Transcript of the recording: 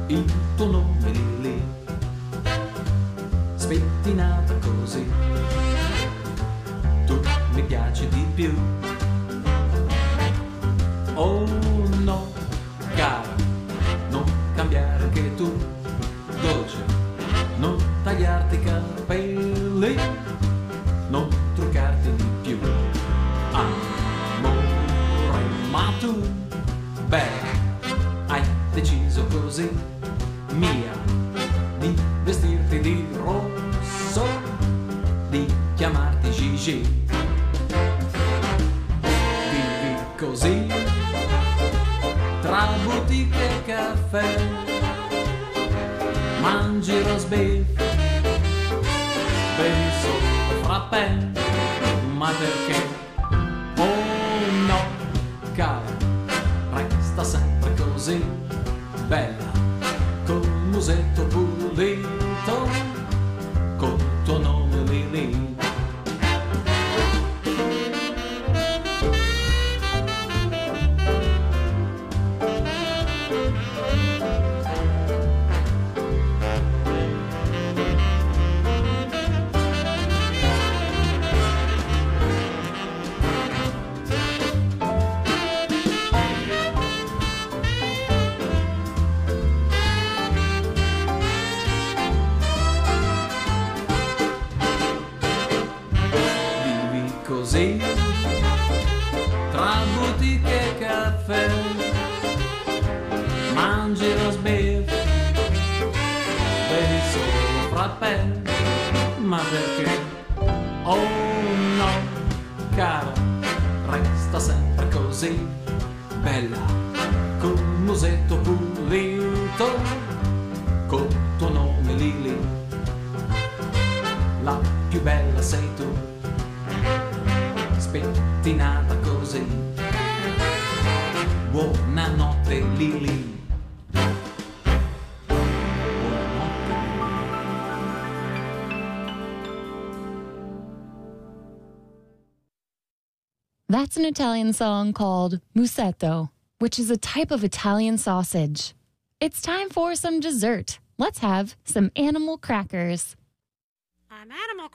il tuo nome lì, spettinata così, tu mi piaci di più. Oh no, cara, non cambiare anche tu, dolce, non tagliarti i capelli, non truccarti di più. Amore, ma tu, beh, hai deciso così, mia, di vestirti di rosso, di chiamarti Gigi. Vivi così, tra boutique e caffè, mangi roast beef, bevi solo frappè, ma perché? Oh no, cara, resta sempre così bella, col musetto pulito, col tuo nome lì. Così, tra boutique e caffè, mangi roast beef, bevi solo frappè, ma perché? Oh no, cara, resta sempre così bella, col musetto pulito, col tuo nome lì, la più bella sei tu, spettinata così. Buonanotte Lili. That's an Italian song called Musetto, which is a type of Italian sausage. It's time for some dessert. Let's have some animal crackers. I'm Animal